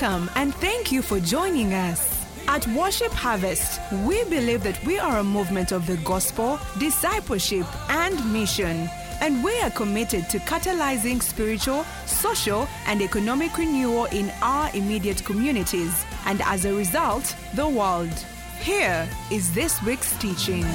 Welcome and thank you for joining us. At Worship Harvest, we believe that we are a movement of the gospel, discipleship, and mission. And we are committed to catalyzing spiritual, social, and economic renewal in our immediate communities, and as a result, the world. Here is this week's teaching.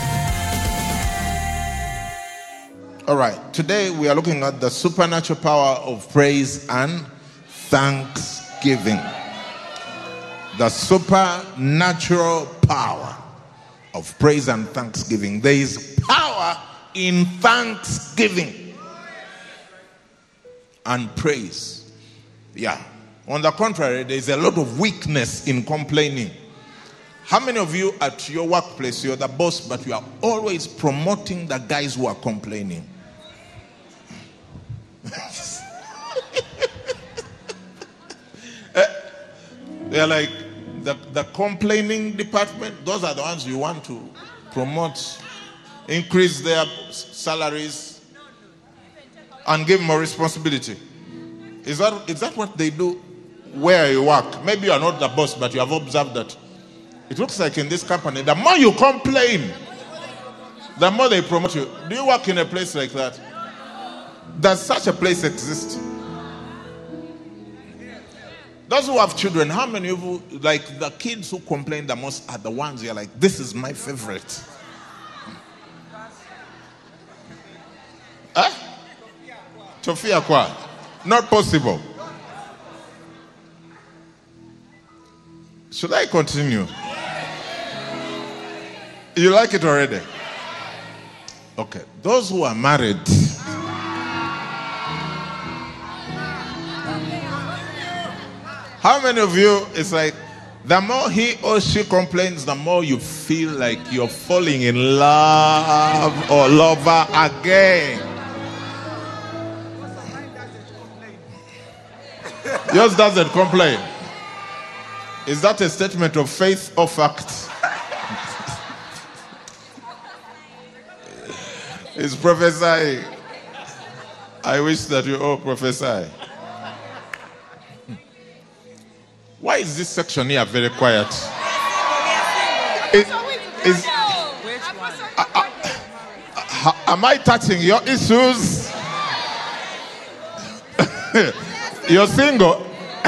All right, today we are looking at the supernatural power of praise and thanksgiving. The supernatural power of praise and thanksgiving. There is power in thanksgiving and praise. Yeah. On the contrary, there is a lot of weakness in complaining. How many of you at your workplace, you're the boss, but you are always promoting the guys who are complaining? They're like the complaining department. Those are the ones you want to promote, increase their salaries, and give more responsibility. Is that what they do where you work? Maybe you are not the boss, but you have observed that it looks like in this company, the more you complain, the more they promote you. Do you work in a place like that? Does such a place exist? Those who have children, how many of you, like the kids who complain the most are the ones you're like, this is my favorite? Tofia kwa? Not possible. Should I continue? You like it already? Okay. Those who are married, how many of you, it's like, the more he or she complains, the more you feel like you're falling in love or lover again? Yours doesn't complain. Is that a statement of faith or fact? It's prophesying. I wish that you all prophesy. Why is this section here very quiet? Am I touching your issues? You're single.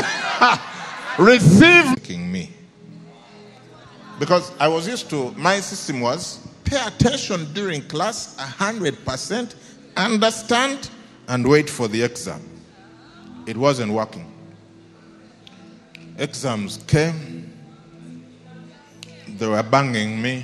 Receiving me. Because I was used to, my system was pay attention during class 100%, understand, and wait for the exam. It wasn't working. Exams came. They were banging me.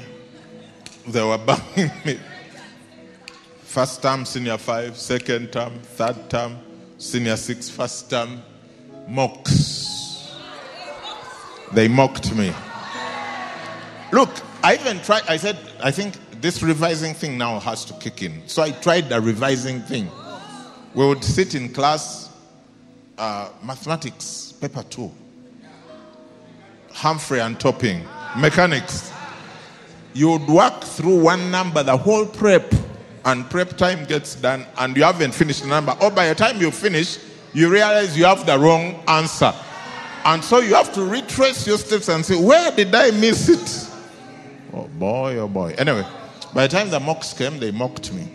First term, senior 5, second term, third term, senior 6, first term, mocks. They mocked me. Look, I even tried, I said, I think this revising thing now has to kick in. So I tried the revising thing. We would sit in class, mathematics, paper 2. Humphrey and Topping, mechanics. You would work through one number, the whole prep, and prep time gets done, and you haven't finished the number. Or by the time you finish, you realize you have the wrong answer. And so you have to retrace your steps and say, where did I miss it? Oh boy, oh boy. Anyway, by the time the mocks came, they mocked me.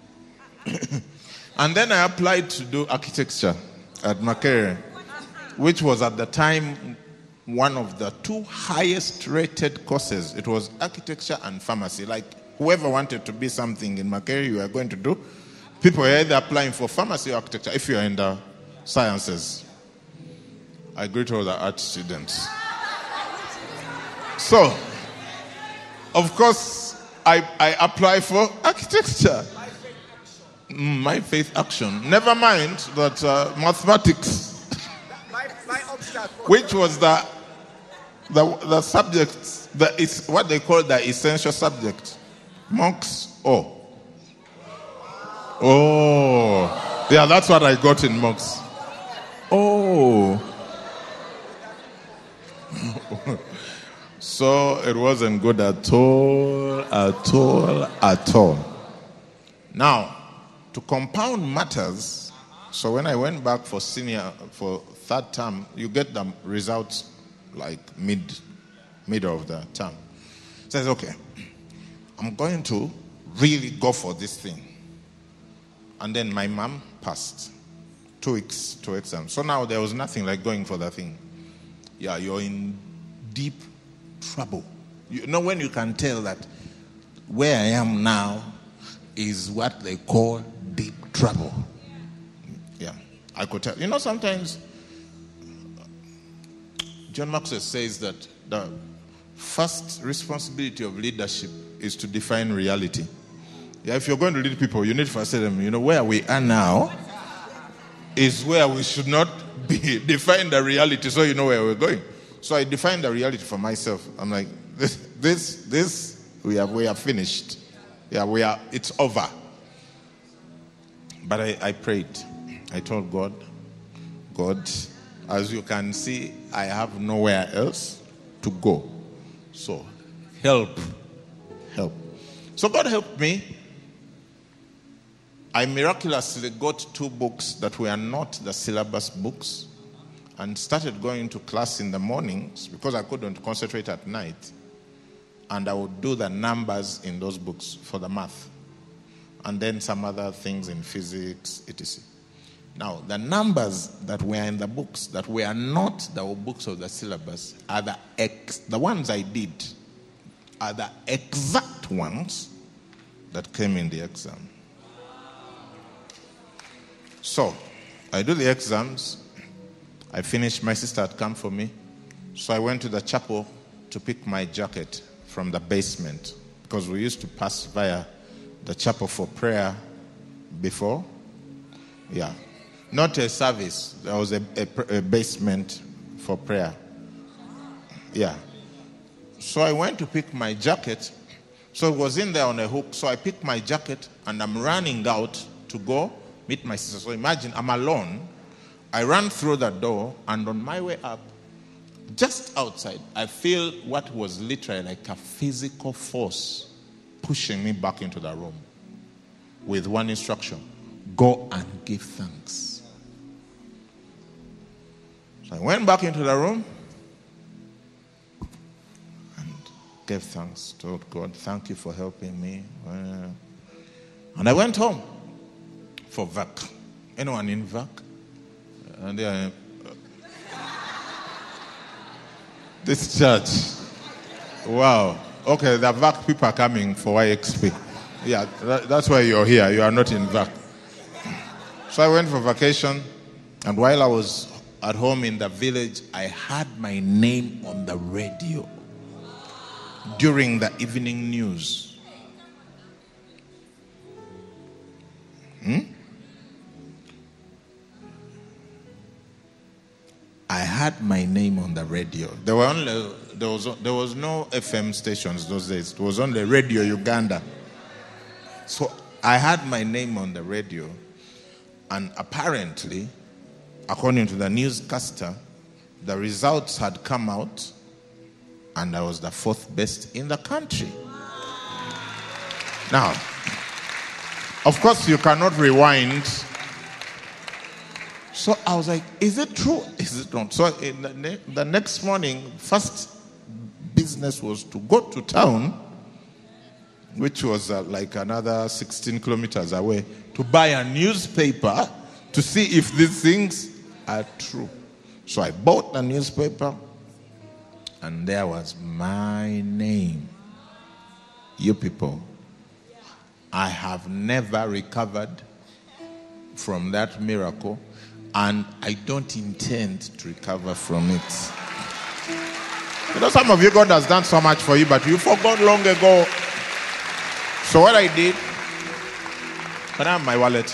And then I applied to do architecture at Makerere, which was at the time one of the 2 highest rated courses. It was architecture and pharmacy. Like whoever wanted to be something in Makerere, you were going to do. People were either applying for pharmacy or architecture if you are in the sciences. I greet all the art students. So, of course, I apply for architecture. My faith action. Never mind that mathematics, which was the subject, it's what they call the essential subject. Mocks. Oh, yeah, that's what I got in mocks. Oh. So it wasn't good at all. Now, to compound matters, So when I went back for third term, you get the results like middle of the term. Says, okay, I'm going to really go for this thing. And then my mom passed. 2 weeks to exam. So now there was nothing like going for that thing. Yeah, you're in deep trouble. You know when you can tell that where I am now is what they call deep trouble. Yeah, I could tell. You know, sometimes John Maxwell says that the first responsibility of leadership is to define reality. Yeah, if you're going to lead people, you need to first tell them, you know, where we are now is where we should not be. Define the reality so you know where we're going. So I defined the reality for myself. I'm like, this we are finished. Yeah, it's over. But I prayed. I told God, as you can see, I have nowhere else to go. So help. So God helped me. I miraculously got 2 books that were not the syllabus books and started going to class in the mornings because I couldn't concentrate at night. And I would do the numbers in those books for the math. And then some other things in physics, etc. Now, the numbers that were in the books that were not the books of the syllabus are the ones I did are the exact ones that came in the exam. So, I do the exams. I finished. My sister had come for me. So I went to the chapel to pick my jacket from the basement because we used to pass via the chapel for prayer before. Yeah. Not a service. There was a basement for prayer. Yeah. So I went to pick my jacket. So it was in there on a hook. So I picked my jacket and I'm running out to go meet my sister. So imagine I'm alone. I ran through the door and on my way up, just outside, I feel what was literally like a physical force pushing me back into the room with one instruction: go and give thanks. So I went back into the room and gave thanks, told God, thank you for helping me. And I went home for VAC. Anyone in VAC? And this church. Wow. Okay, the VAC people are coming for YXP. Yeah, that's why you're here. You are not in VAC. So I went for vacation, and while I was at home in the village, I had my name on the radio during the evening news. I had my name on the radio. There was no FM stations those days. It was only Radio Uganda. So I had my name on the radio, and apparently, according to the newscaster, the results had come out, and I was the 4th best in the country. Now, of course, you cannot rewind. So I was like, is it true? Is it not? So in the next morning, first business was to go to town, which was like another 16 kilometers away, to buy a newspaper to see if these things are true. So I bought the newspaper, and there was my name. You people, I have never recovered from that miracle, and I don't intend to recover from it. You know, some of you, God has done so much for you, but you forgot long ago. So what I did, can I have my wallet?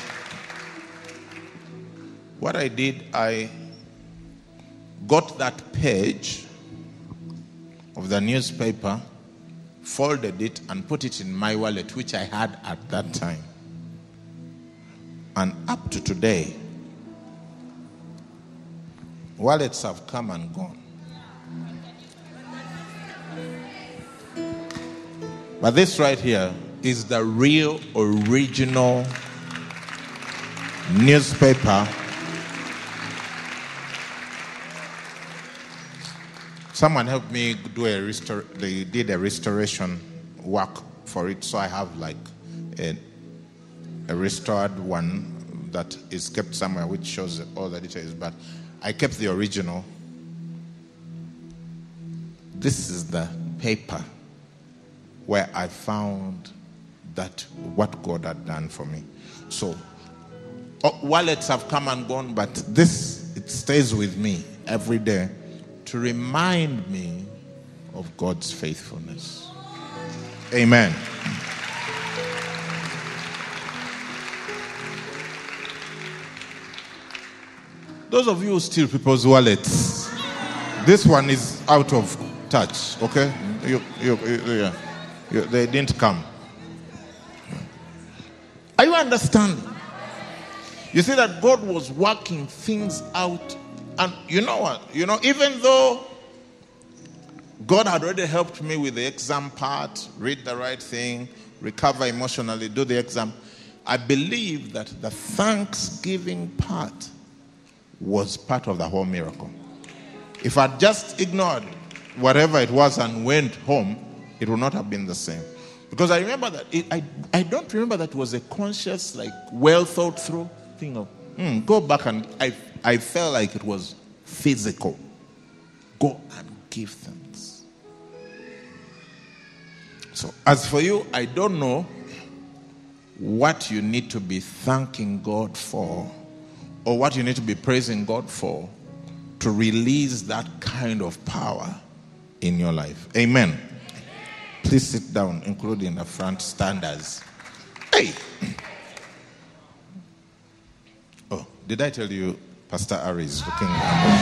What I did, I got that page of the newspaper, folded it, and put it in my wallet, which I had at that time. And up to today, wallets have come and gone. But this right here is the real, original newspaper. Someone helped me do they did a restoration work for it, so I have like a restored one that is kept somewhere which shows all the details, but I kept the original. This is the paper where I found that what God had done for me. So wallets have come and gone, but this, it stays with me every day to remind me of God's faithfulness. Amen. Those of you who steal people's wallets, this one is out of touch, okay? They didn't come. Are you understanding? You see that God was working things out. And you know what? Even though God had already helped me with the exam part, read the right thing, recover emotionally, do the exam, I believe that the thanksgiving part was part of the whole miracle. If I'd just ignored whatever it was and went home, it would not have been the same. Because I remember that, I don't remember that it was a conscious, like, well thought through thing of, go back, and I felt like it was physical. Go and give thanks. So as for you, I don't know what you need to be thanking God for, or what you need to be praising God for to release that kind of power in your life. Amen. Please sit down, including the front standers. Hey! Oh, did I tell you Pastor Ari is looking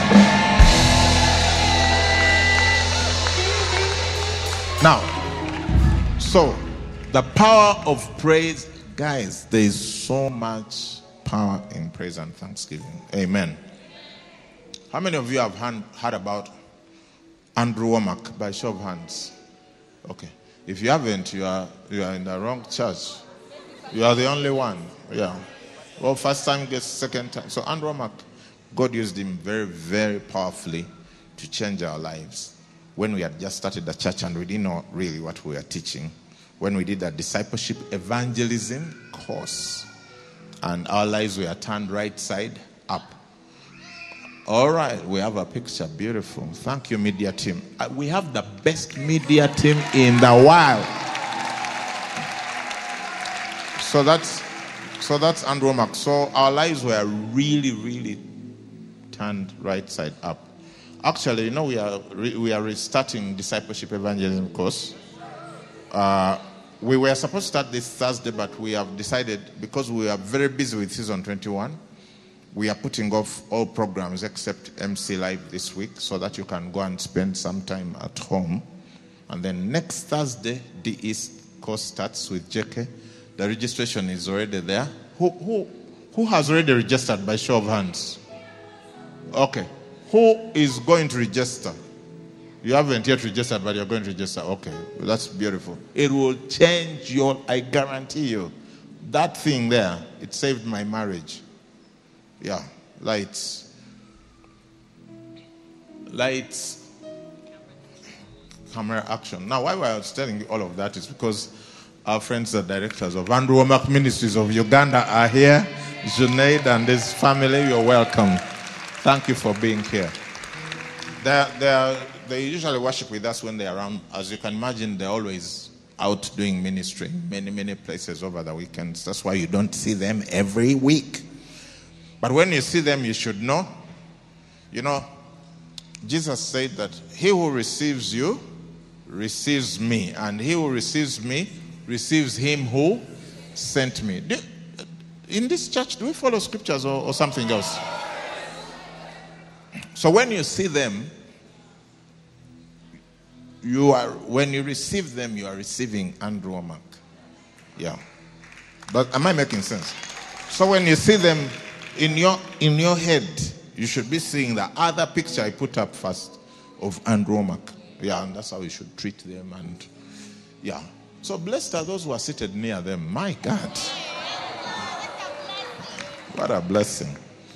now? So, the power of praise, guys, there is so much power in praise and thanksgiving. Amen. How many of you have heard about Andrew Womack by show of hands? Okay. If you haven't, you are in the wrong church. You are the only one. Yeah. Well, first time gets second time. So Andrew Womack, God used him very, very powerfully to change our lives. When we had just started the church and we didn't know really what we were teaching, when we did that discipleship evangelism course, and our lives were turned right side up. All right, we have a picture. Beautiful. Thank you, media team. We have the best media team in the world. So that's Andrew Womack. So our lives were really, really turned right side up. Actually, we are restarting discipleship evangelism course. We were supposed to start this Thursday, but we have decided, because we are very busy with season 21, we are putting off all programs except MC Live this week, so that you can go and spend some time at home. And then next Thursday, the East course starts with JK. The registration is already there. Who has already registered by show of hands? Okay. Who is going to register? You haven't yet registered, but you're going to register. Okay, that's beautiful. It will change I guarantee you. That thing there, it saved my marriage. Yeah, lights, camera action. Now, why I was telling you all of that is because our friends, the directors of Andrew Womack Ministries of Uganda are here. Junaid and his family, you're welcome. Thank you for being here. They usually worship with us when they're around. As you can imagine, they're always out doing ministry in many, many places over the weekends. That's why you don't see them every week. But when you see them, you should know. Jesus said that he who receives you receives me, and he who receives me receives him who sent me. In this church, do we follow scriptures or something else? So when you see them, when you receive them, you are receiving Andrew Womack. Yeah. But am I making sense? So when you see them in your head, you should be seeing the other picture I put up first of Andrew Womack. Yeah, and that's how you should treat them. And yeah. So blessed are those who are seated near them. My God. What a blessing.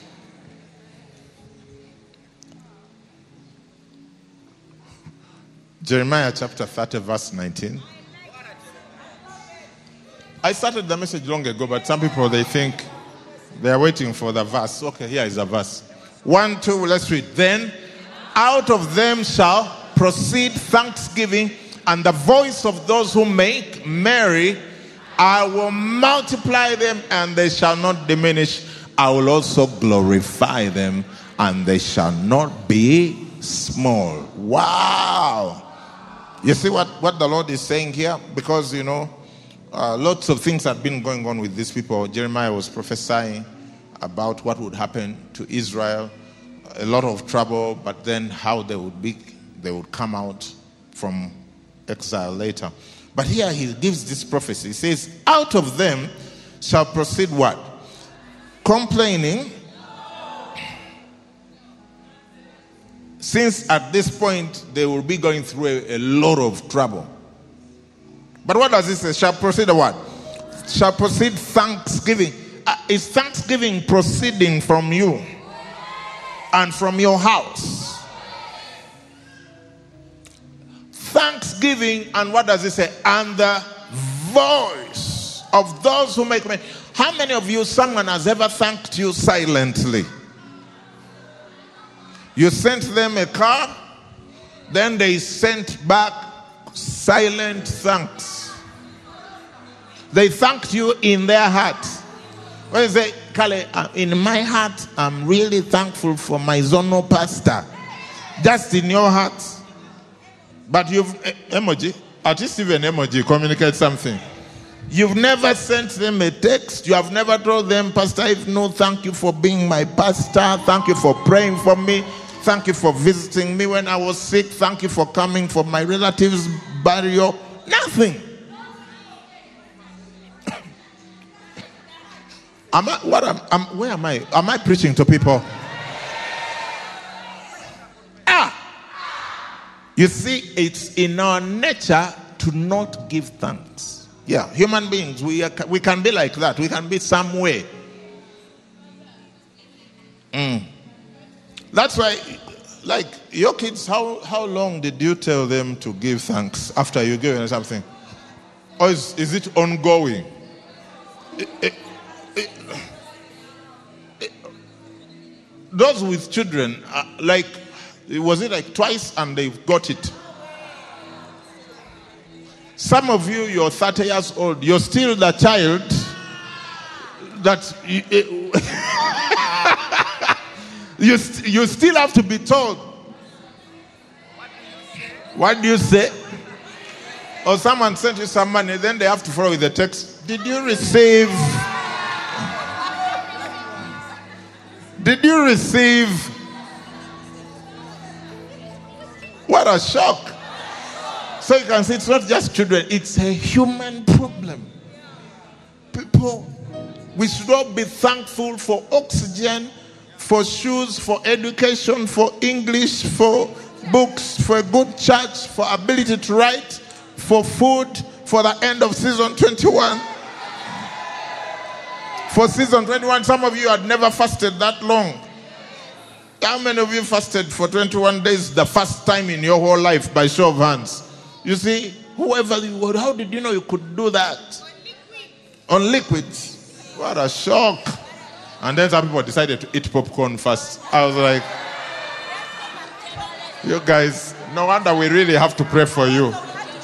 Jeremiah chapter 30, verse 19. I started the message long ago, but some people, they think they are waiting for the verse. Okay, here is the verse. 1, 2, let's read. Then out of them shall proceed thanksgiving and the voice of those who make merry. I will multiply them and they shall not diminish. I will also glorify them and they shall not be small. Wow. You see what the Lord is saying here? Because, lots of things have been going on with these people. Jeremiah was prophesying about what would happen to Israel. A lot of trouble, but then how they would come out from exile later. But here he gives this prophecy. He says, out of them shall proceed what? Complaining. Since at this point they will be going through a lot of trouble. But what does it say? Shall proceed a what? Shall proceed thanksgiving. Is thanksgiving proceeding from you and from your house? Thanksgiving, and what does it say? And the voice of those who make me. How many of you, someone has ever thanked you silently? You sent them a car, then they sent back silent thanks. They thanked you in their heart. When you say, Kale, in my heart, I'm really thankful for my zonal pastor. Just in your heart. But you've, emoji, at least even emoji, communicate something. You've never sent them a text. You have never told them, Pastor, if no, thank you for being my pastor. Thank you for praying for me. Thank you for visiting me when I was sick. Thank you for coming for my relatives' burial. Nothing. Where am I? Am I preaching to people? You see, it's in our nature to not give thanks. Yeah, human beings, we can be like that. We can be some way. That's why, like, your kids, how long did you tell them to give thanks after you give them something? Or is it ongoing? Those with children, was it like twice and they've got it? Some of you, you're 30 years old, you're still the child that you still have to be told. What do you say? Or someone sent you some money, then they have to follow with the text. Did you receive? Did you receive? What a shock. So you can see it's not just children, it's a human problem. People, we should all be thankful for oxygen, for shoes, for education, for English, for books, for a good church, for ability to write, for food, for the end of season 21. For season 21, some of you had never fasted that long. How many of you fasted for 21 days the first time in your whole life by show of hands? You see, whoever you were, how did you know you could do that? On liquids. What a shock. And then some people decided to eat popcorn first. I was like, you guys, no wonder we really have to pray for you.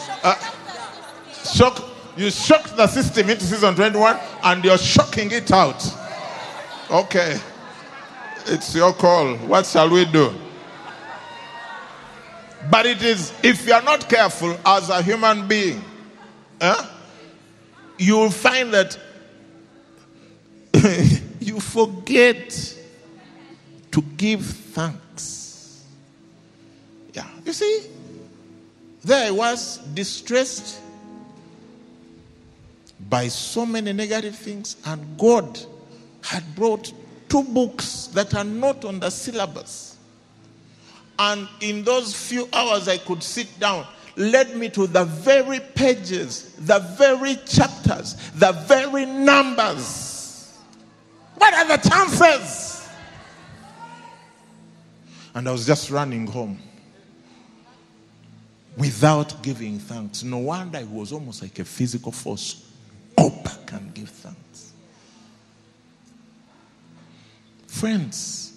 You shocked the system into season 21 and you're shocking it out. Okay. It's your call. What shall we do? But it is, if you're not careful as a human being, you will find that you forget to give thanks. Yeah. You see, there I was distressed by so many negative things, and God had brought 2 books that are not on the syllabus. And in those few hours I could sit down, led me to the very pages, the very chapters, the very numbers. What are the chances? And I was just running home without giving thanks. No wonder it was almost like a physical force. Go back and give thanks. Friends,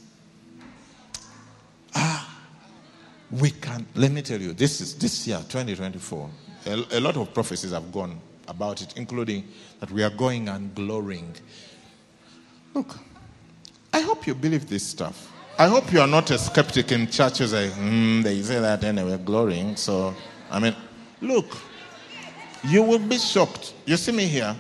we can, let me tell you, this year, 2024, a lot of prophecies have gone about it, including that we are going and glorying. Look, I hope you believe this stuff. I hope you are not a skeptic in churches like, they say that anyway, glorying. So, I mean, look, you will be shocked. You see me here?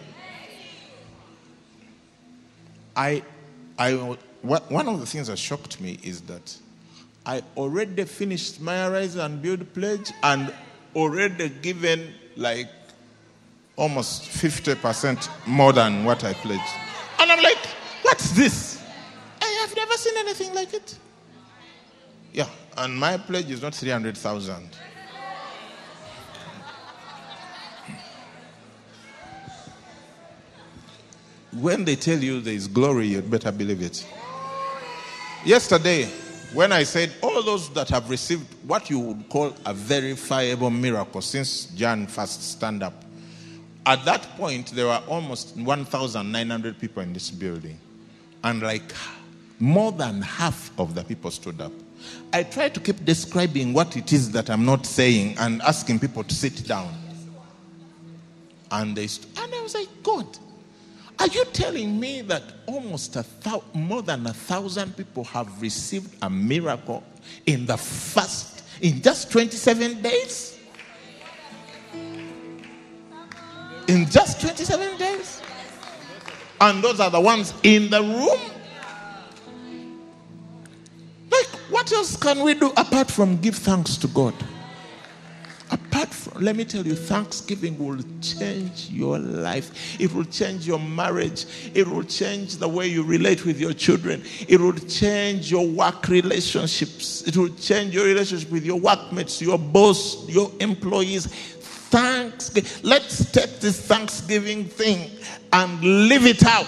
One of the things that shocked me is that I already finished my Arise and Build pledge and already given like almost 50% more than what I pledged. And I'm like, what's this? I have never seen anything like it. Yeah, and my pledge is not 300,000. When they tell you there is glory, you'd better believe it. Yesterday, when I said all those that have received what you would call a verifiable miracle since Jan first stand up, at that point there were almost 1,900 people in this building, and like more than half of the people stood up. I tried to keep describing what it is that I'm not saying and asking people to sit down, and and I was like, God, are you telling me that almost more than 1,000 people have received a miracle in just 27 days? In just 27 days? And those are the ones in the room? Like, what else can we do apart from give thanks to God? Let me tell you, thanksgiving will change your life. It will change your marriage. It will change the way you relate with your children. It will change your work relationships. It will change your relationship with your workmates, your boss, your employees. Let's take this Thanksgiving thing and live it out.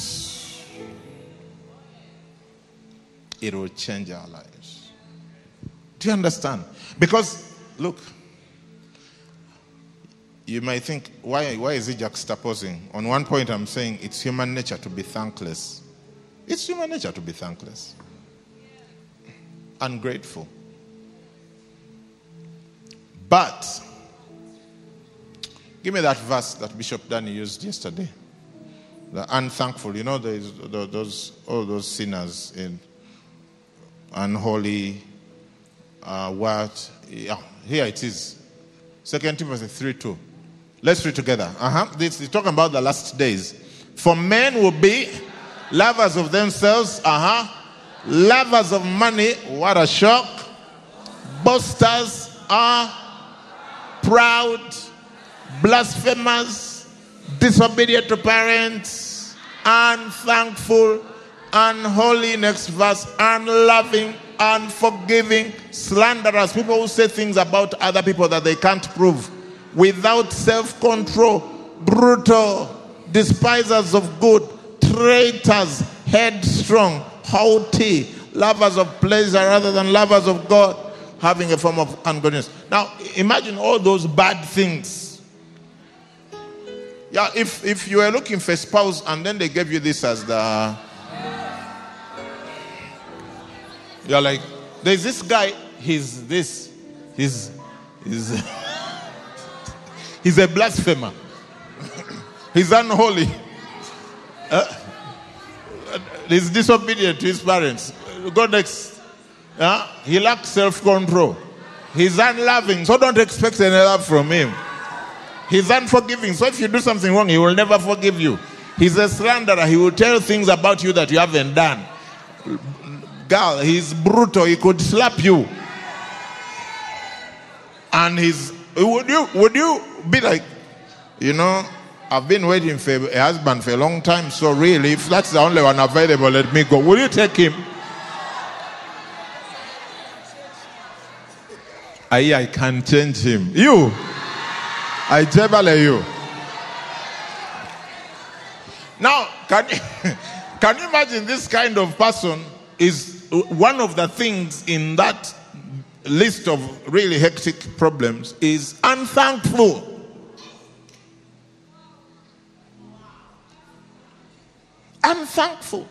It will change our lives. Do you understand? Because, look, you might think, why is he juxtaposing? On one point, I'm saying it's human nature to be thankless. It's human nature to be thankless. Ungrateful. But, give me that verse that Bishop Danny used yesterday. The unthankful. You know, all those sinners in unholy, what? Yeah, here it is. 2 Timothy 3:2. Let's read together. This is talking about the last days. For men will be lovers of themselves, lovers of money. What a shock. Boasters, proud, blasphemers, disobedient to parents, unthankful, unholy, next verse, unloving, unforgiving, slanderers, people who say things about other people that they can't prove, without self-control, brutal, despisers of good, traitors, headstrong, haughty, lovers of pleasure rather than lovers of God, having a form of ungodliness. Now, imagine all those bad things. Yeah, if you were looking for a spouse and then they gave you this as the... You're like, there's this guy, he's a blasphemer. He's unholy. He's disobedient to his parents. Go next. He lacks self-control. He's unloving, so don't expect any love from him. He's unforgiving, so if you do something wrong, he will never forgive you. He's a slanderer. He will tell things about you that you haven't done. Girl, he's brutal. He could slap you. And would you be like, I've been waiting for a husband for a long time, so really, if that's the only one available, let me go. Will you take him? I can change him. You, I tell you. Now, can you imagine this kind of person is one of the things in that list of really hectic problems is unthankful. Unthankful.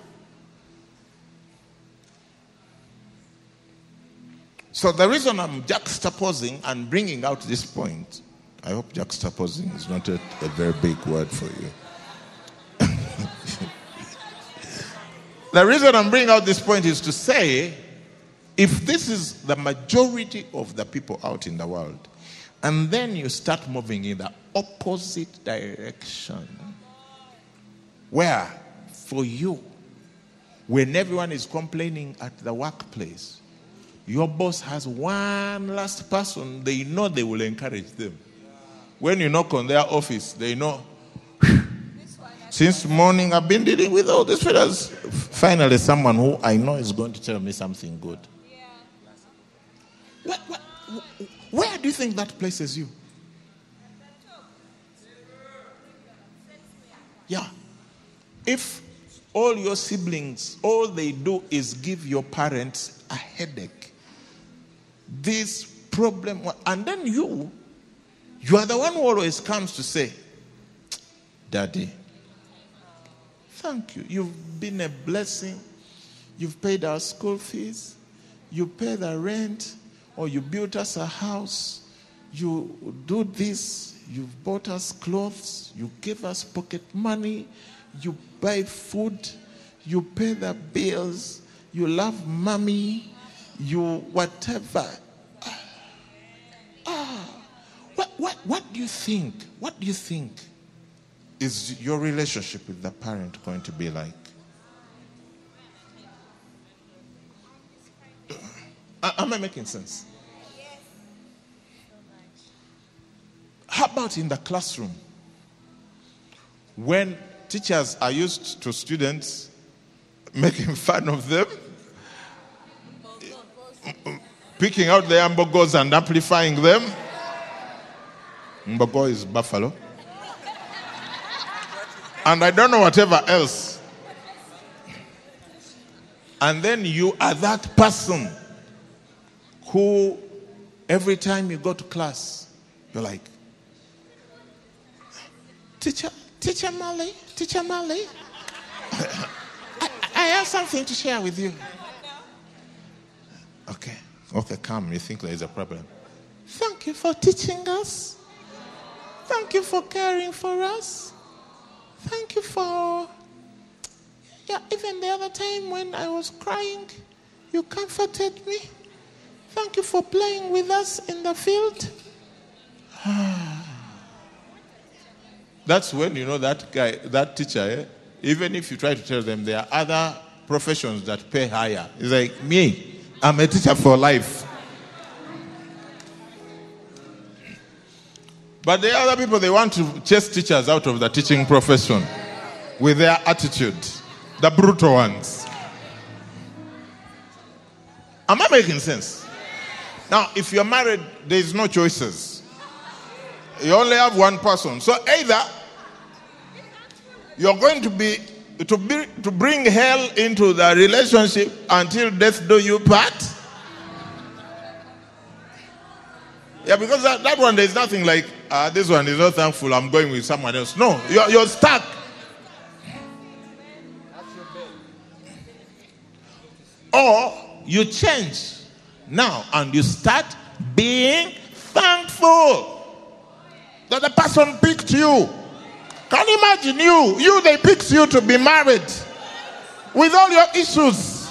So the reason I'm juxtaposing and bringing out this point, I hope juxtaposing is not a very big word for you. The reason I'm bringing out this point is to say, if this is the majority of the people out in the world, and then you start moving in the opposite direction, where for you, when everyone is complaining at the workplace, your boss has one last person, they know they will encourage them. When you knock on their office, they know, since morning I've been dealing with all these fellas. Finally, someone who I know is going to tell me something good. Where do you think that places you? Yeah. If all your siblings, all they do is give your parents a headache, this problem, and then you are the one who always comes to say, Daddy, thank you. You've been a blessing. You've paid our school fees. You pay the rent. Or you built us a house. You do this. You've bought us clothes. You give us pocket money. You buy food. You pay the bills. You love mommy. You whatever. What do you think? What do you think is your relationship with the parent going to be like? Am I making sense? How about in the classroom? When teachers are used to students making fun of them, picking out the ambogos and amplifying them. Mbogo is buffalo. And I don't know whatever else. And then you are that person who, every time you go to class, you're like, Teacher Mali, I have something to share with you. Okay, come. You think there is a problem. Thank you for teaching us. Thank you for caring for us. Thank you for, even the other time when I was crying, you comforted me. Thank you for playing with us in the field. That's when you know that guy, that teacher, even if you try to tell them there are other professions that pay higher. It's like, me, I'm a teacher for life. But the other people, they want to chase teachers out of the teaching profession with their attitude. The brutal ones. Am I making sense? Now, if you're married, there is no choices. You only have one person. So either you're going to bring hell into the relationship until death do you part. Yeah, because that one, there's nothing like, this one is not thankful, I'm going with someone else. No, you're stuck. Or you change now and you start being thankful that the person picked you. Can you imagine they picked you to be married with all your issues?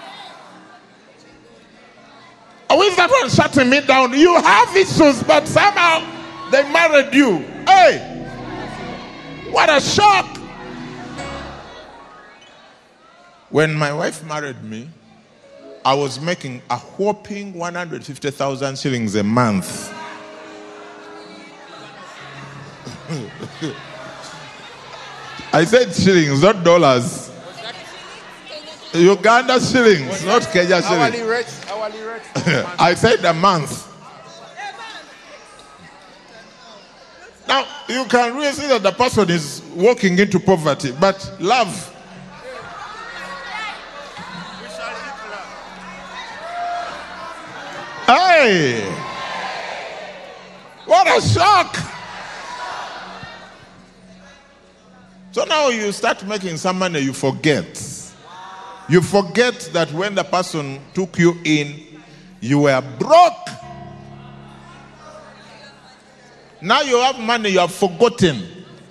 Or is that one shutting me down? You have issues, but somehow they married you. Hey, what a shock. When my wife married me, I was making a whopping 150,000 shillings a month. I said shillings, not dollars. Uganda shillings, not Kenya shillings. Hourly rate. I said a month. Now, you can really see that the person is walking into poverty, but love. Hey! What a shock! So now you start making some money, you forget. You forget that when the person took you in, you were broke. Now you have money, you have forgotten.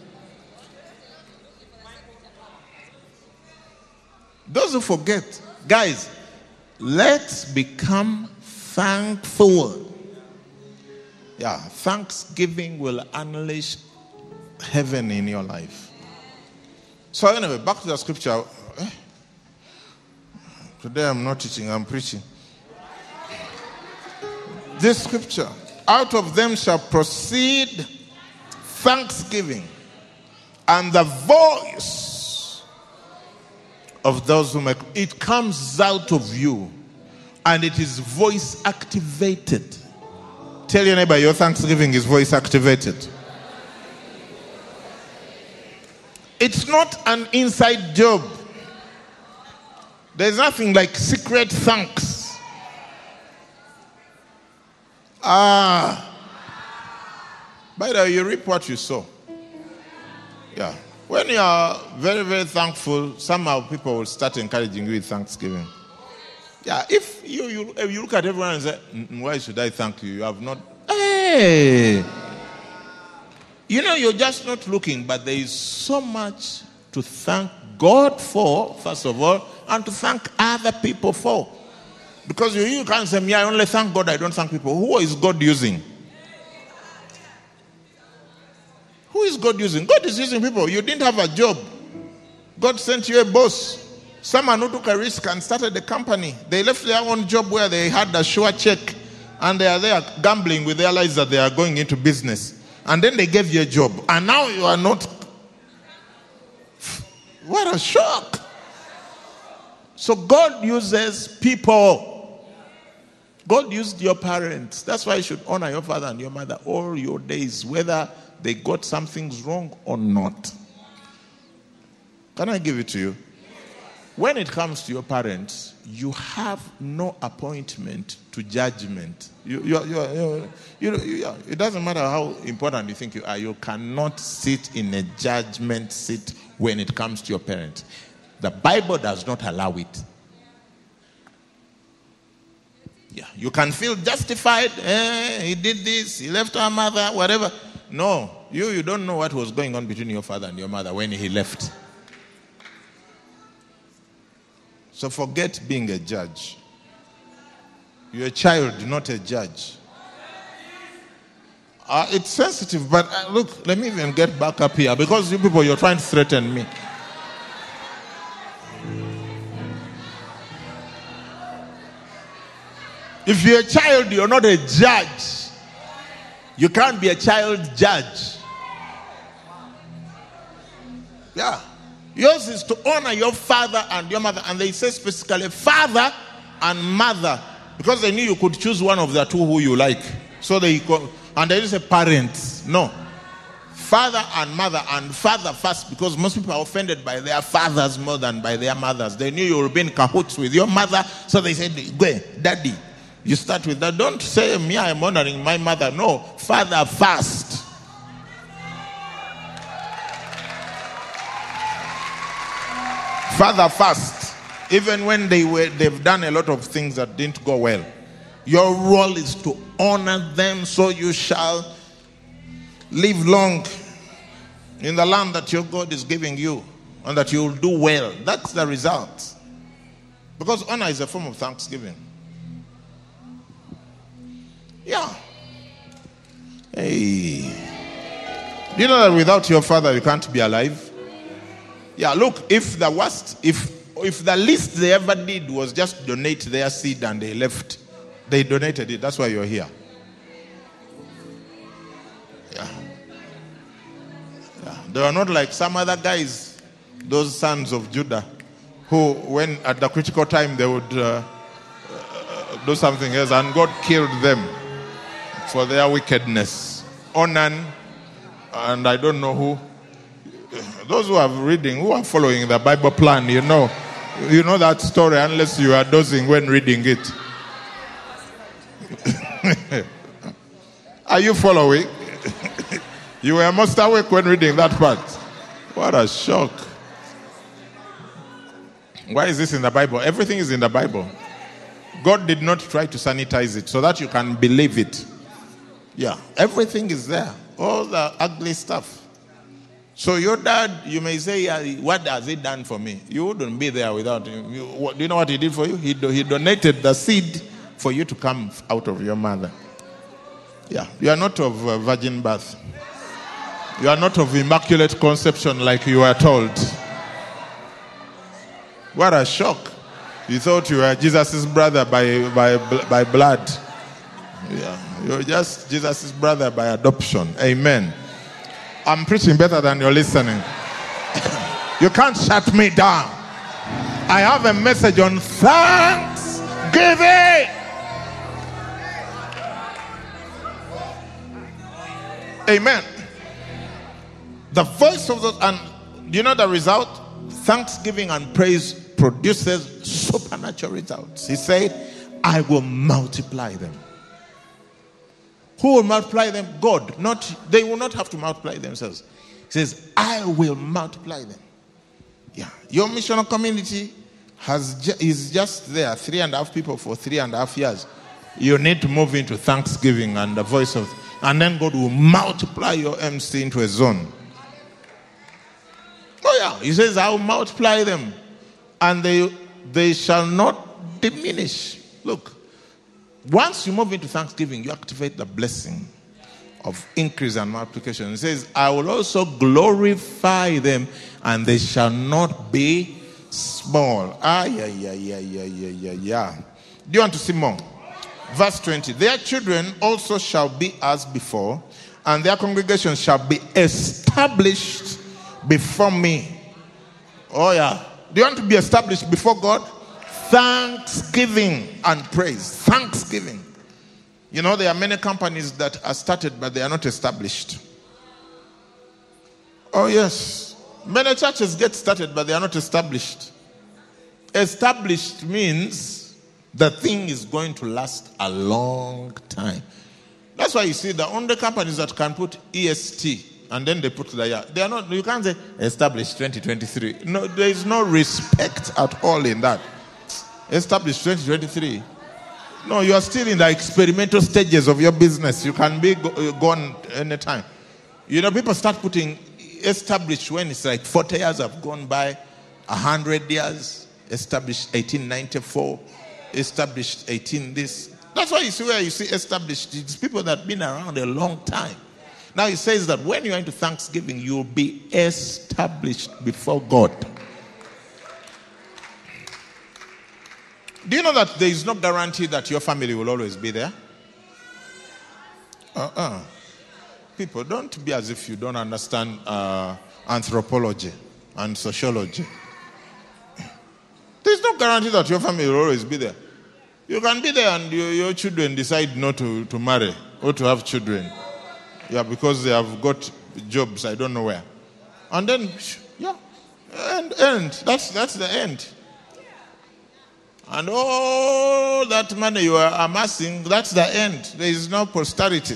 Those who forget, guys, let's become thankful. Yeah, thanksgiving will unleash heaven in your life. So anyway, back to the scripture. Today I'm not teaching, I'm preaching. This scripture, out of them shall proceed thanksgiving and the voice of those who make. It comes out of you and it is voice activated. Tell your neighbor, your thanksgiving is voice activated. It's not an inside job. There's nothing like secret thanks. By the way, you reap what you sow. Yeah. When you are very, very thankful, somehow people will start encouraging you with thanksgiving. Yeah, if you look at everyone and say, why should I thank you? You have not. Hey! You know, you're just not looking, but there is so much to thank God for, first of all, and to thank other people for. Because you can't say, I only thank God, I don't thank people. Who is God using? Who is God using? God is using people. You didn't have a job. God sent you a boss. Someone who took a risk and started a company. They left their own job where they had a sure check and they are there gambling with their lives that they are going into business. And then they gave you a job. And now you are not. What a shock. So God uses people. God used your parents. That's why you should honor your father and your mother all your days, whether they got something wrong or not. Can I give it to you? When it comes to your parents, you have no appointment to judgment. It doesn't matter how important you think you are. You cannot sit in a judgment seat when it comes to your parents. The Bible does not allow it. Yeah, you can feel justified. He did this. He left our mother. Whatever. No, you don't know what was going on between your father and your mother when he left. So forget being a judge. You're a child, not a judge. It's sensitive, but look, let me even get back up here because you people, you're trying to threaten me. If you're a child, you're not a judge. You can't be a child judge. Yeah. Yours is to honor your father and your mother. And they say specifically father and mother. Because they knew you could choose one of the two who you like. So they call, and they didn't say parents. No. Father and mother, and father first, because most people are offended by their fathers more than by their mothers. They knew you were being cahoots with your mother. So they said, go, daddy. You start with that. Don't say, me, I'm honoring my mother. No. Father first. Father first, even when they've done a lot of things that didn't go well. Your role is to honor them so you shall live long in the land that your God is giving you and that you will do well. That's the result. Because honor is a form of thanksgiving. Yeah. Hey. Do you know that without your father you can't be alive? Yeah, look, if the worst, if the least they ever did was just donate their seed and they left, they donated it. That's why you're here. Yeah. They are not like some other guys, those sons of Judah, who, when at the critical time, they would do something else, and God killed them for their wickedness. Onan, and I don't know who. Those who are reading, who are following the Bible plan, you know that story, unless you are dozing when reading it. Are you following? You were most awake when reading that part. What a shock. Why is this in the Bible? Everything is in the Bible. God did not try to sanitize it so that you can believe it. Yeah, everything is there. All the ugly stuff. So your dad, you may say, what has he done for me? You wouldn't be there without him. Do you know what he did for you? He donated the seed for you to come out of your mother. Yeah, you are not of virgin birth. You are not of immaculate conception like you were told. What a shock. You thought you were Jesus' brother by blood. Yeah, you're just Jesus' brother by adoption. Amen. I'm preaching better than you're listening. You can't shut me down. I have a message on thanksgiving. Amen. The voice of the, and do you know the result? Thanksgiving and praise produces supernatural results. He said, I will multiply them. Who will multiply them? God. They will not have to multiply themselves. He says, I will multiply them. Yeah. Your missional community is just there, 3.5 people for 3.5 years. You need to move into thanksgiving and the voice of, and then God will multiply your MC into a zone. Oh yeah, he says, I will multiply them and they shall not diminish. Look, once you move into thanksgiving, you activate the blessing of increase and multiplication. He says, I will also glorify them and they shall not be small. Yeah. Do you want to see more? Verse 20. Their children also shall be as before, and their congregation shall be established before me. Oh yeah. Do you want to be established before God? Thanksgiving and praise. Thanksgiving. You know, there are many companies that are started, but they are not established. Oh yes. Many churches get started, but they are not established. Established means the thing is going to last a long time. That's why you see the only companies that can put EST and then they put the year. They are not, you can't say established 2023. No, there is no respect at all in that. Established 2023. No, you are still in the experimental stages of your business. You can be gone anytime. You know, people start putting established when it's like 40 years have gone by, 100 years, established 1894, established 18 this. That's why you see where you see established. It's people that have been around a long time. Now he says that when you are into thanksgiving, you'll be established before God. Do you know that there is no guarantee that your family will always be there? People, don't be as if you don't understand anthropology and sociology. There's no guarantee that your family will always be there. You can be there and your children decide not to marry or to have children. Yeah, because they have got jobs, I don't know where. And then, yeah, end. That's the end. And all that money you are amassing, that's the end. There is no posterity.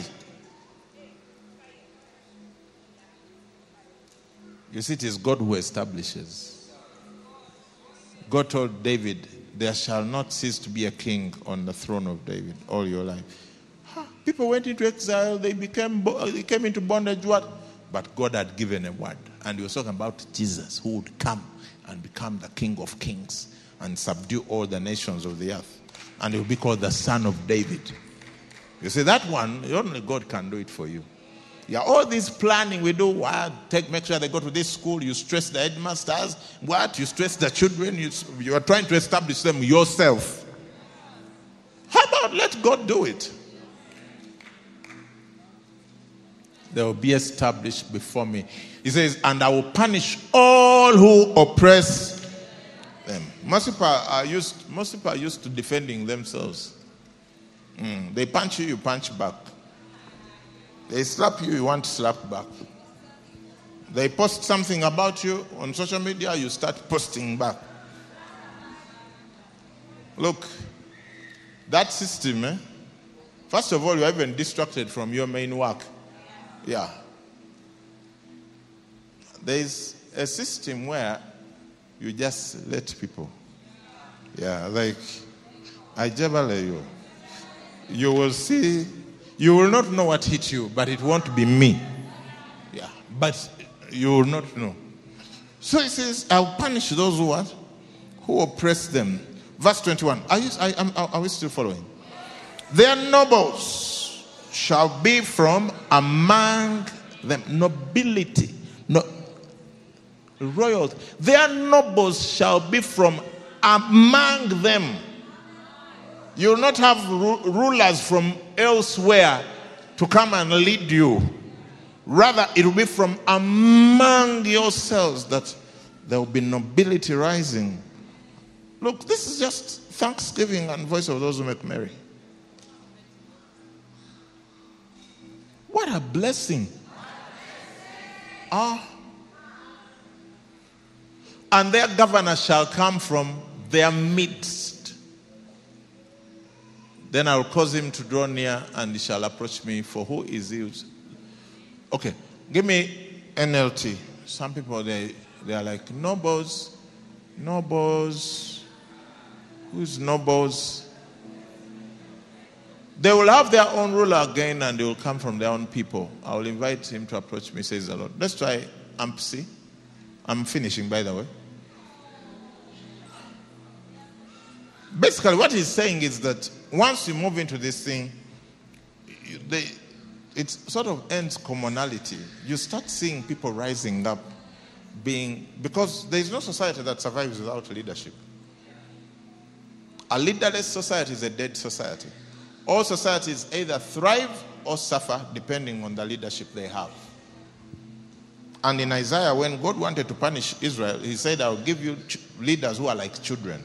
You see, it is God who establishes. God told David, there shall not cease to be a king on the throne of David all your life. People went into exile, they came into bondage, what? But God had given a word. And he was talking about Jesus, who would come and become the King of Kings and subdue all the nations of the earth. And he will be called the Son of David. You see, that one, only God can do it for you. Yeah, all this planning we do, make sure they go to this school, you stress the headmasters, you stress the children, you are trying to establish them yourself. How about let God do it? They will be established before me. He says, and I will punish all who oppress them. Most people are used to defending themselves. They punch you, you punch back. They slap you, you want to slap back. They post something about you on social media, you start posting back. Look, that system, First of all, you're even distracted from your main work. Yeah. There's a system where you just let people. Yeah, like, I jabale you. You will see, you will not know what hit you, but it won't be me. Yeah, but you will not know. So it says, I'll punish those who what? Who oppress them. Verse 21. Are we still following? Their nobles shall be from among them. Nobility. No, royalty. Their nobles shall be from among them. You will not have rulers from elsewhere to come and lead you. Rather, it will be from among yourselves that there will be nobility rising. Look, this is just thanksgiving and voice of those who make merry. What a blessing. And their governor shall come from their midst. Then I will cause him to draw near, and he shall approach me. For who is he? Okay, give me NLT. Some people, they are like, nobles. Who's nobles? They will have their own ruler again, and they will come from their own people. I will invite him to approach me, says the Lord. Let's try AMPC. I'm finishing, by the way. Basically, what he's saying is that once you move into this thing, it sort of ends commonality. You start seeing people rising up, because there is no society that survives without leadership. A leaderless society is a dead society. All societies either thrive or suffer depending on the leadership they have. And in Isaiah, when God wanted to punish Israel, he said, I'll give you leaders who are like children.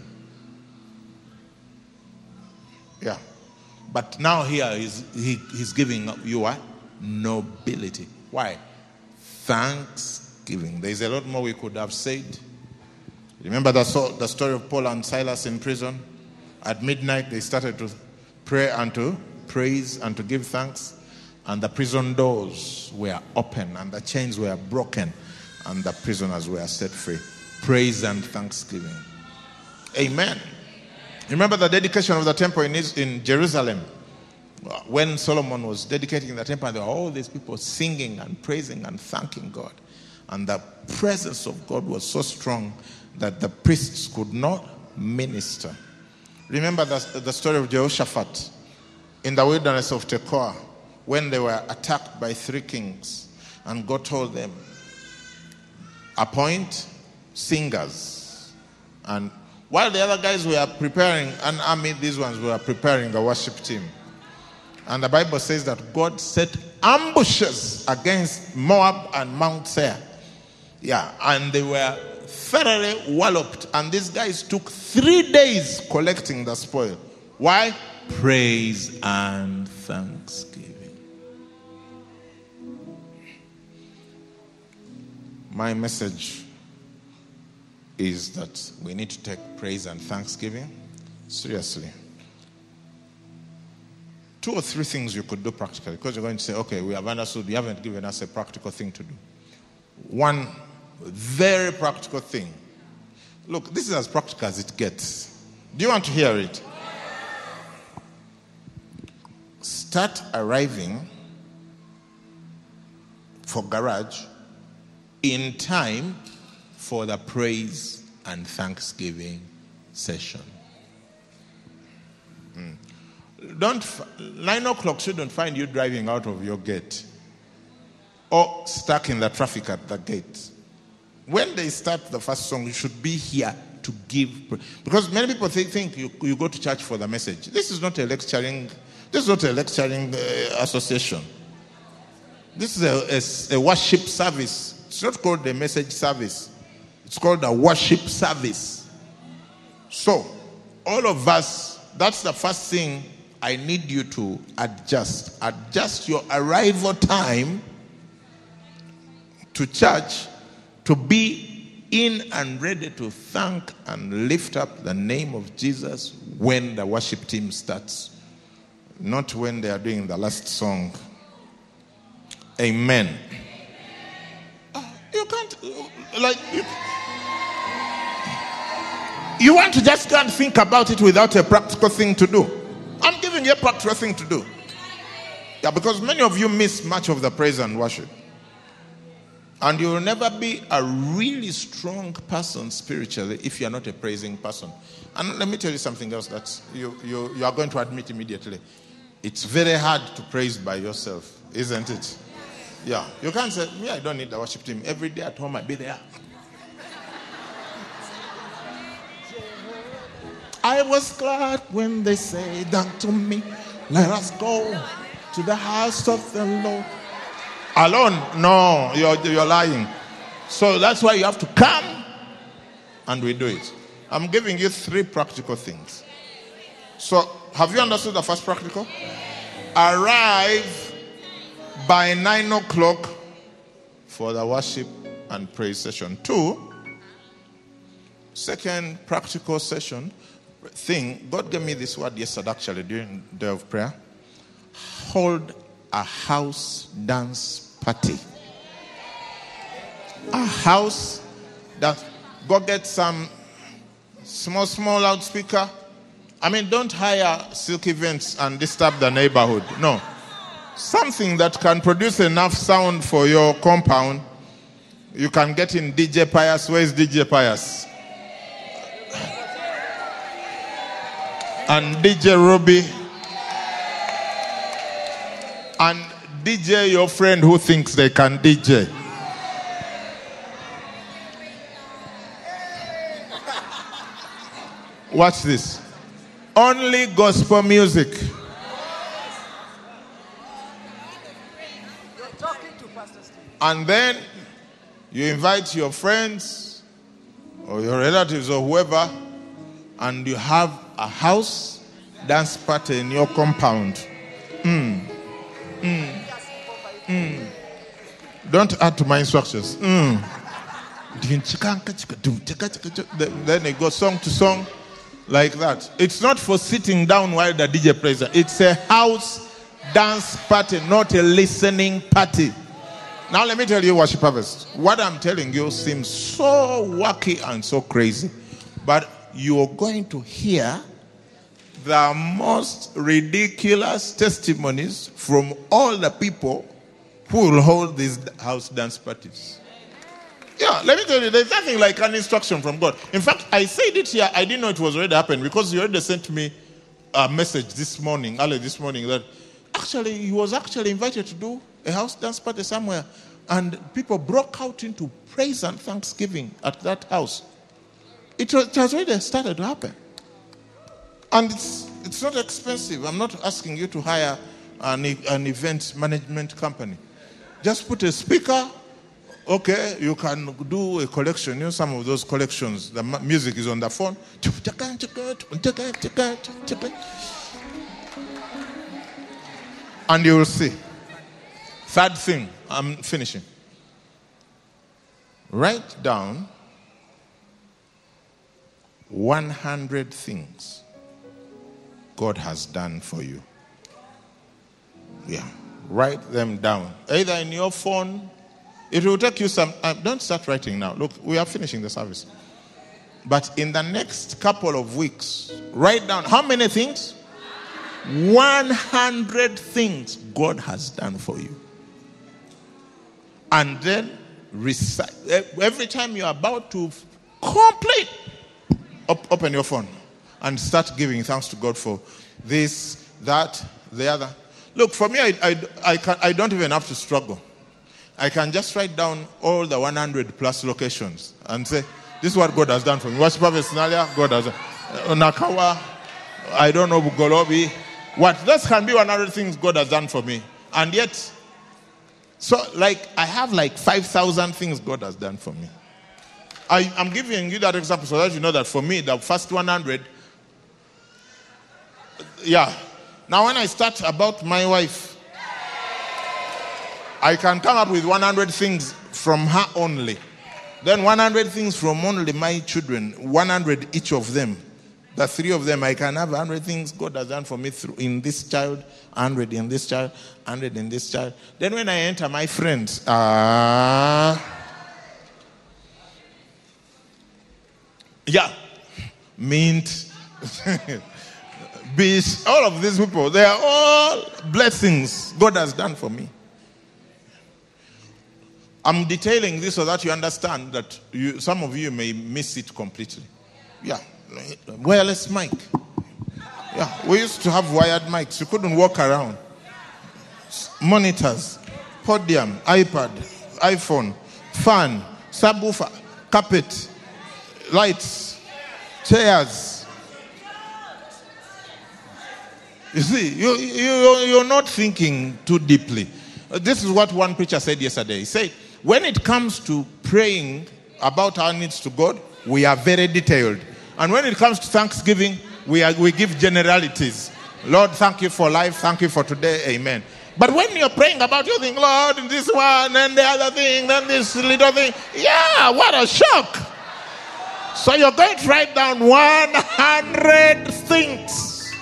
Yeah. But now here he's giving you a nobility. Why? Thanksgiving. There's a lot more we could have said. Remember the story of Paul and Silas in prison? At midnight, they started to pray and to praise and to give thanks. And the prison doors were open and the chains were broken and the prisoners were set free. Praise and thanksgiving. Amen. Remember the dedication of the temple in Jerusalem? When Solomon was dedicating the temple, there were all these people singing and praising and thanking God. And the presence of God was so strong that the priests could not minister. Remember the story of Jehoshaphat in the wilderness of Tekoa, when they were attacked by 3 kings, and God told them, appoint singers. And while the other guys were preparing an army, these ones were preparing the worship team. And the Bible says that God set ambushes against Moab and Mount Seir. Yeah, and they were thoroughly walloped. And these guys took 3 days collecting the spoil. Why? Praise and thanksgiving. My message is that we need to take praise and thanksgiving seriously. 2 or 3 things you could do practically, because you're going to say, okay, we have understood, you haven't given us a practical thing to do. One very practical thing. Look, this is as practical as it gets. Do you want to hear it? Start arriving for garage in time for the praise and thanksgiving session. 9 o'clock shouldn't find you driving out of your gate or stuck in the traffic at the gate. When they start the first song, you should be here to give. Because many people think you go to church for the message. This is not a lecturing. This is not a lecturing association. This is a worship service. It's not called a message service. It's called a worship service. So, all of us, that's the first thing I need you to adjust. Adjust your arrival time to church to be in and ready to thank and lift up the name of Jesus when the worship team starts. Not when they are doing the last song. Amen. You can't, you want to just go and think about it without a practical thing to do. I'm giving you a practical thing to do. Yeah, because many of you miss much of the praise and worship. And you will never be a really strong person spiritually if you are not a praising person. And let me tell you something else that you are going to admit immediately. It's very hard to praise by yourself, isn't it? Yeah. You can't say, I don't need the worship team. Every day at home, I'll be there. I was glad when they said unto me, let us go to the house of the Lord. Alone? No, you're lying. So that's why you have to come and we do it. I'm giving you 3 practical things. So, have you understood the first practical? Arrive by 9 o'clock for the worship and praise session. 2, second practical thing, God gave me this word yesterday actually during the day of prayer. Hold a house dance party. A house that, go get some small loudspeaker. I mean, don't hire silk events and disturb the neighborhood. No. Something that can produce enough sound for your compound. You can get in DJ Pius. Where is DJ Pius? And DJ Ruby. And DJ your friend who thinks they can DJ. Watch this. Only gospel music. And then you invite your friends or your relatives or whoever, and you have a house dance party in your compound. Don't add to my instructions. Then they go song to song like that. It's not for sitting down while the DJ plays. It's a house dance party, not a listening party. Now let me tell you, Worship Harvest, what I'm telling you seems so wacky and so crazy, but you're going to hear the most ridiculous testimonies from all the people who will hold these house dance parties. Yeah, let me tell you, there's nothing like an instruction from God. In fact, I said it here, I didn't know it was already happened because you already sent me a message early this morning, that actually he was actually invited to do a house dance party somewhere, and people broke out into praise and thanksgiving at that house. It has already started to happen. And it's not expensive. I'm not asking you to hire an event management company. Just put a speaker. Okay, you can do a collection. You know, some of those collections, the music is on the phone. And you will see. Third thing, I'm finishing. Write down 100 things God has done for you. Yeah. Write them down. Either in your phone. It will take you some... don't start writing now. Look, we are finishing the service. But in the next couple of weeks, write down how many things? 100 things God has done for you. And then recite. Every time you're about to complete, open your phone and start giving thanks to God for this, that, the other. Look, for me, I don't even have to struggle. I can just write down all the 100 plus locations and say, this is what God has done for me. Worship Harvest Nalia, God has done. Nakawa, I don't know, Bugolobi. What? This can be 100 things God has done for me. And yet, so like, I have like 5,000 things God has done for me. I'm giving you that example so that you know that for me, the first 100, yeah. Now when I start about my wife, I can come up with 100 things from her only. Then 100 things from only my children, 100 each of them. The three of them, I can have 100 things God has done for me through in this child, 100 in this child, 100 in this child. Then when I enter my friends, Mint, Beach, all of these people, they are all blessings God has done for me. I'm detailing this so that you understand that some of you may miss it completely. Yeah. Wireless mic. Yeah. We used to have wired mics. You couldn't walk around. Monitors, podium, iPad, iPhone, fan, subwoofer, carpet, lights, chairs. You see, you're not thinking too deeply. This is what one preacher said yesterday. He said, when it comes to praying about our needs to God, we are very detailed. And when it comes to thanksgiving, we give generalities. Lord, thank you for life. Thank you for today. Amen. But when you're praying about your thing, Lord, this one, and the other thing, then this little thing. Yeah, what a shock. So you're going to write down 100 things.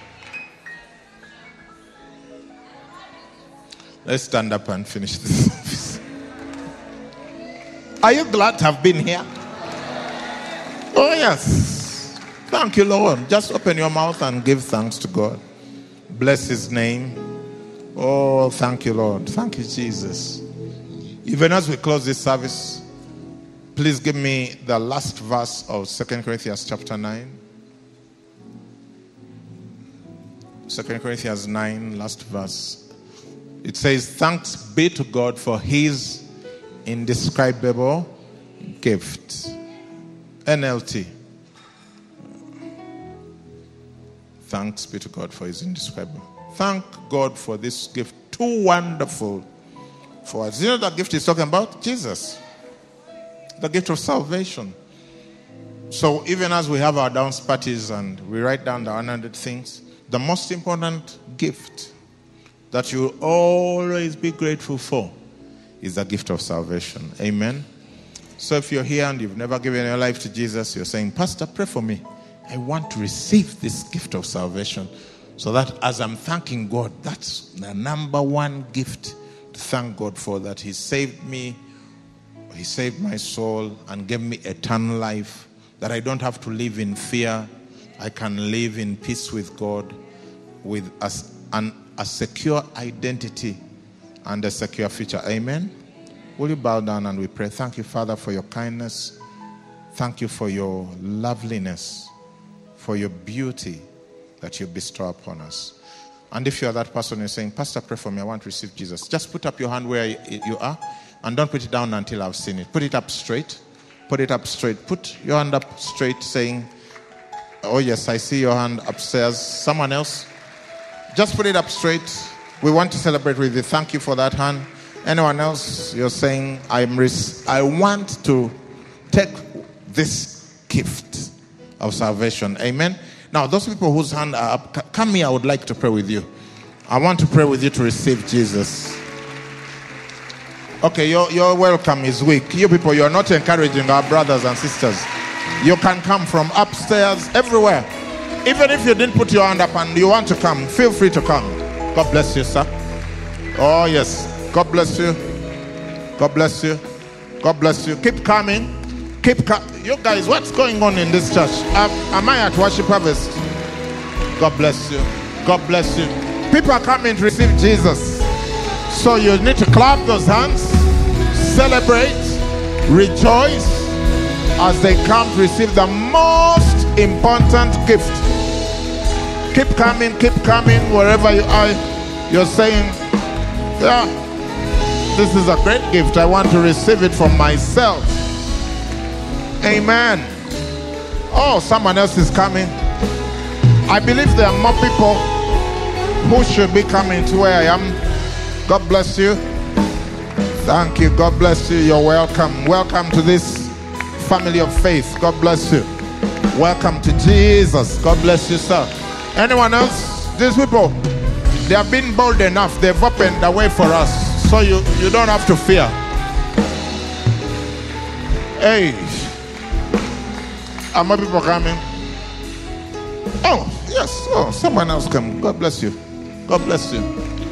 Let's stand up and finish this service. Are you glad to have been here? Oh, yes. Thank you, Lord. Just open your mouth and give thanks to God. Bless his name. Oh, thank you, Lord. Thank you, Jesus. Even as we close this service, please give me the last verse of 2 Corinthians chapter 9. 2 Corinthians 9, last verse. It says, thanks be to God for his indescribable gift. NLT. Thanks be to God for his indescribable. Thank God for this gift. Too wonderful for us. You know that gift he's talking about? Jesus. The gift of salvation. So even as we have our dance parties and we write down the 100 things, the most important gift that you will always be grateful for is the gift of salvation. Amen. So if you're here and you've never given your life to Jesus, you're saying, Pastor, pray for me. I want to receive this gift of salvation so that as I'm thanking God, that's the number one gift to thank God for, that he saved me, he saved my soul and gave me eternal life, that I don't have to live in fear. I can live in peace with God, with a secure identity and a secure future. Amen. Will you bow down and we pray? Thank you, Father, for your kindness. Thank you for your loveliness, for your beauty that you bestow upon us. And if you are that person, you're saying, Pastor, pray for me, I want to receive Jesus. Just put up your hand where you are and don't put it down until I've seen it. Put it up straight. Put it up straight. Put your hand up straight saying, oh yes, I see your hand upstairs. Someone else? Just put it up straight. We want to celebrate with you. Thank you for that hand. Anyone else? You're saying, I want to take this gift of salvation. Amen. Now, those people whose hand are up, come here. I would like to pray with you. I want to pray with you to receive Jesus. Okay, your welcome is weak. You people, you're not encouraging our brothers and sisters. You can come from upstairs, everywhere. Even if you didn't put your hand up and you want to come, feel free to come. God bless you, sir. Oh, yes. God bless you. God bless you. God bless you. Keep coming. You guys, what's going on in this church? Am I at Worship Harvest? God bless you. God bless you. People are coming to receive Jesus. So you need to clap those hands, celebrate, rejoice as they come to receive the most important gift. Keep coming wherever you are. You're saying, yeah, this is a great gift. I want to receive it for myself. Amen. Oh, someone else is coming. I believe there are more people who should be coming to where I am. God bless you. Thank you. God bless you. You're welcome. Welcome to this family of faith. God bless you. Welcome to Jesus. God bless you, sir. Anyone else? These people, they have been bold enough. They've opened the way for us. So you don't have to fear. Hey. Are more people coming? Oh, yes. Oh, someone else come. God bless you. God bless you.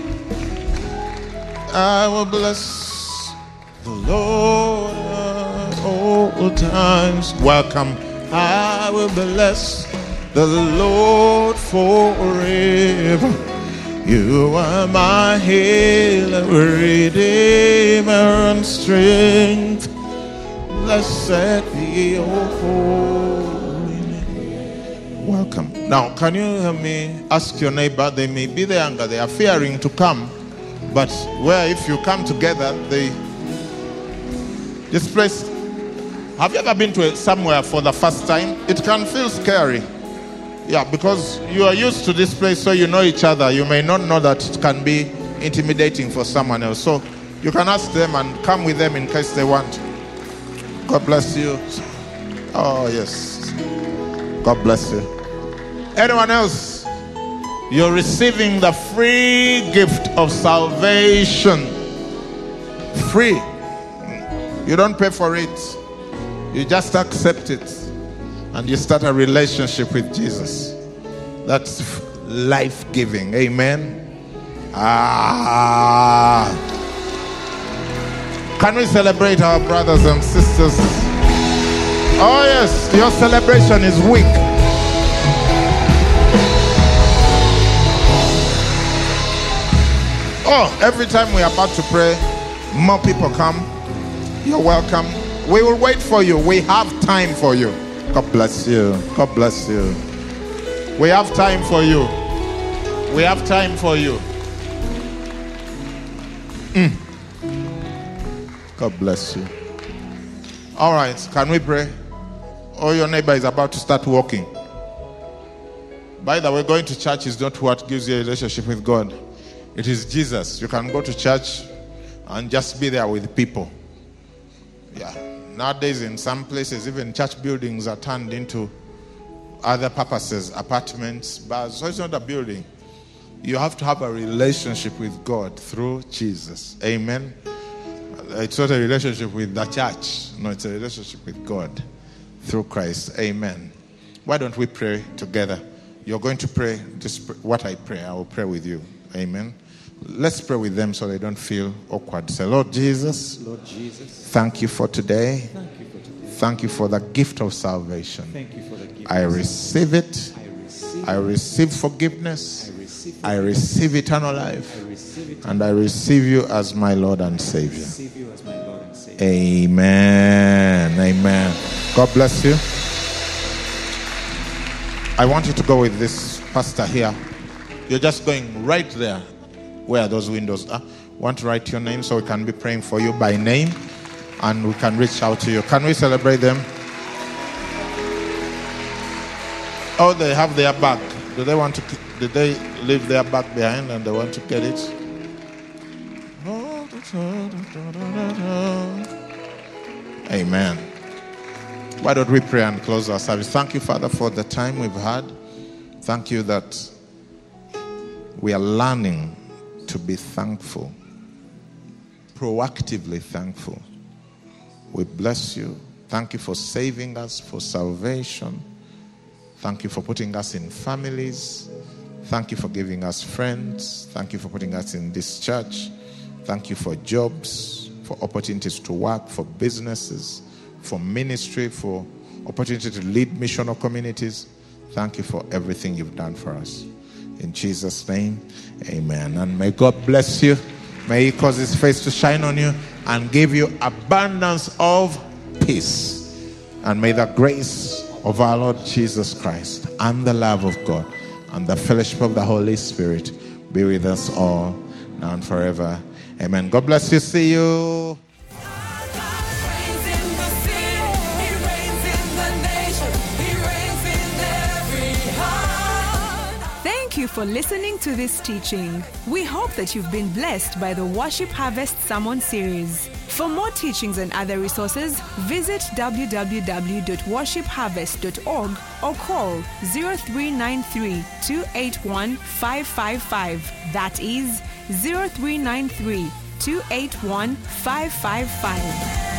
I will bless the Lord at all times. Welcome. I will bless the Lord forever. You are my healer, redeemer, and strength. Blessed be your holy name. Welcome. Now, can you help me ask your neighbor? They may be there and they are fearing to come, but where if you come together, this place. Have you ever been to somewhere for the first time? It can feel scary. Yeah, because you are used to this place, so you know each other. You may not know that it can be intimidating for someone else. So you can ask them and come with them in case they want. God bless you. Oh, yes. God bless you. Anyone else? You're receiving the free gift of salvation. Free. You don't pay for it. You just accept it. And you start a relationship with Jesus. That's life-giving. Amen. Can we celebrate our brothers and sisters? Oh yes, your celebration is weak. Oh, every time we are about to pray, more people come. You're welcome. We will wait for you. We have time for you. God bless you. God bless you. We have time for you. We have time for you. God bless you. All right, can we pray? Oh, your neighbor is about to start walking. By the way, going to church is not what gives you a relationship with God. It is Jesus. You can go to church and just be there with people. Yeah. Nowadays, in some places, even church buildings are turned into other purposes, apartments, bars. So it's not a building. You have to have a relationship with God through Jesus. Amen. It's not a relationship with the church. No, it's a relationship with God through Christ. Amen. Why don't we pray together? You're going to pray just what I pray. I will pray with you. Amen. Let's pray with them so they don't feel awkward. Say, Lord Jesus, thank you for today. Thank you for the gift of salvation. I receive it. I receive forgiveness. I receive eternal life. And I receive you as my Lord and Savior. Amen. Amen. God bless you. I want you to go with this pastor here. You're just going right there where those windows are. Want to write your name so we can be praying for you by name and we can reach out to you. Can we celebrate them? Oh, they have their bag. Did they leave their bag behind and they want to get it? Amen. Why don't we pray and close our service? Thank you, Father, for the time we've had. Thank you that we are learning to be thankful, proactively thankful. We bless you. Thank you for saving us, for salvation. Thank you for putting us in families. Thank you for giving us friends. Thank you for putting us in this church. Thank you for jobs, for opportunities to work, for businesses, for ministry, for opportunity to lead missional communities. Thank you for everything you've done for us. In Jesus' name, amen. And may God bless you. May He cause His face to shine on you and give you abundance of peace. And may the grace of our Lord Jesus Christ and the love of God and the fellowship of the Holy Spirit be with us all now and forever. Amen. God bless you. See you. Thank you for listening to this teaching. We hope that you've been blessed by the Worship Harvest Sermon Series. For more teachings and other resources, visit www.worshipharvest.org or call 0393 281 555. That is 0393 281 555.